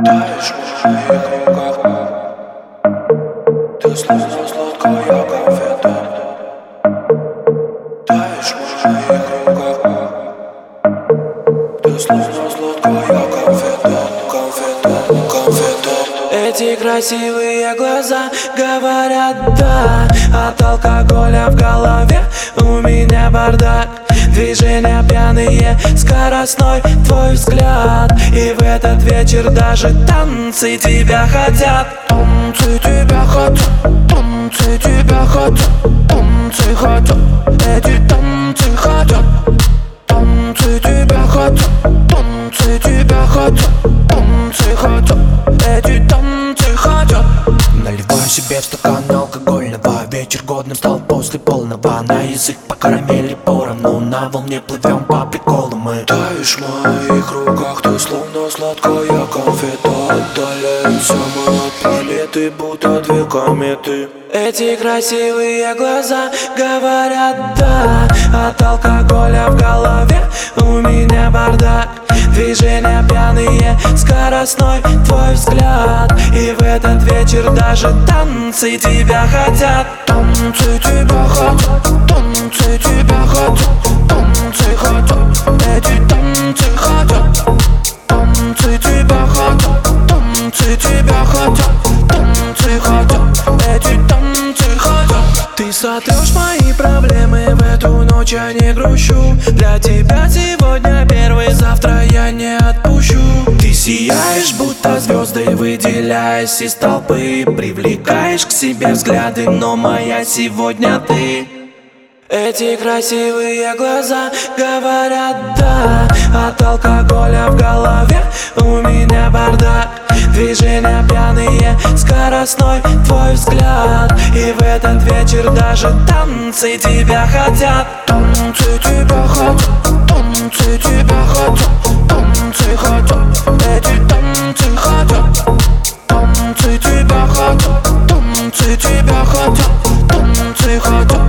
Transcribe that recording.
Таешь в моих руках, ты словно сладкая конфета. Таешь в моих руках, ты словно сладкая конфета. Эти красивые глаза говорят да. От алкоголя в голове у меня бардак. Движения пьяные, скоростной твой взгляд. И в этот вечер даже танцы тебя хотят. Танцы тебя хотят, танцы тебя хотят, танцы хотят. Эти танцы хотят, танцы тебя хотят, танцы тебя хотят, танцы хотят. Эти танцы хотят. Наливаю себе в стакан алкогольного. Вечер годным стал после полного. На язык по карамели поровну. На волне плывем по приколу мы. Таешь в моих руках, ты словно сладкая конфета. Отдаляемся мы от планеты, будто две кометы. Эти красивые глаза говорят да. От алкоголя в голове у меня бардак. Движения пьяные, скоростной твой взгляд. И в этот вечер даже танцы тебя хотят. Танцы тебя хотят, танцы тебя хотят, танцы хотят. Эти танцы хотят, танцы тебя хотят, танцы тебя хотят, танцы хотят. Эти танцы хотят. Ты сотрешь мои проблемы, в эту ночь я не грущу. Для тебя сегодня первый, завтра я не отпущу. Ты сияешь, будто звезды, выделяясь из толпы. Привлекаешь к себе взгляды, но моя сегодня ты. Эти красивые глаза говорят да. От алкоголя в голове у меня бардак. Движения пьяные, скоростной твой взгляд. И в этот вечер даже танцы тебя хотят. Танцы тебя хотят, танцы тебя хотят, танцы хотят. Эти танцы хотят, танцы тебя хотят, танцы тебя хотят, танцы хотят.